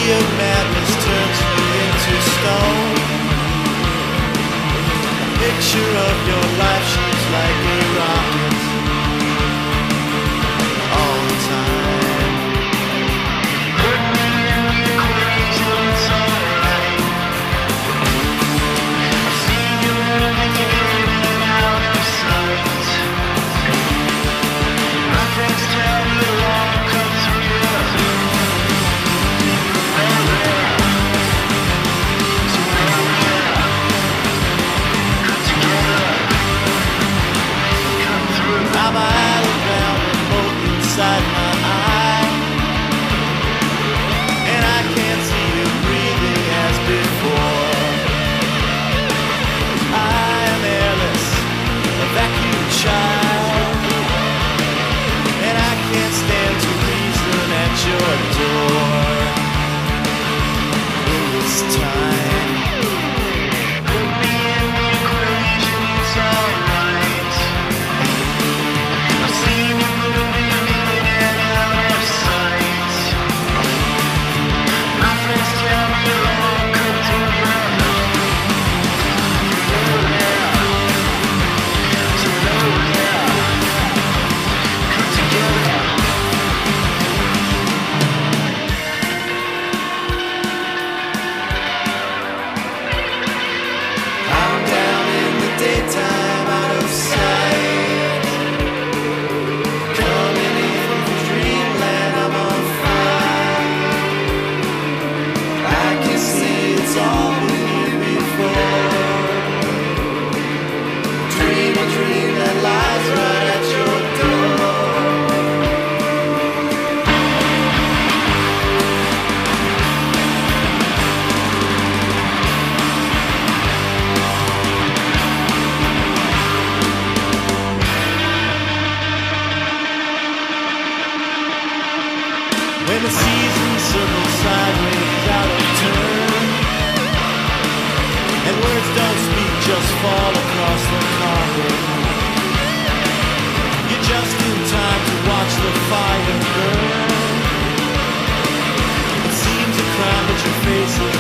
of madness turns you into stone. A picture of your life shines like a rocket all the time. Put me in the equation, it's alright. I see you moving in and out of sight. My friends tell me the law comes through. I'm idle down and hope inside my eye, and I can't see you breathing as before. I am airless, a vacuum child, and I can't stand to reason at your door. It's time. Put me in the equation, it's alright. I've seen you moving in and out of sight. My friends tell me you're all come together. So know that. Come together. I'm down in the daytime, out of sight. Coming in from dreamland, I'm on fire. I can see it's all been here before. Dream a dream that lies right at your door. When the seasons circle sideways out of turn, and words don't speak, just fall across the carpet. You're just in time to watch the fire burn. It seems a crime, but your face is